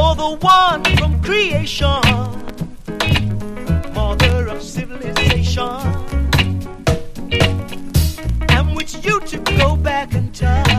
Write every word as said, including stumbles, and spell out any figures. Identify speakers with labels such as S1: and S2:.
S1: You're the one from creation, mother of civilization. And with you to go back in time.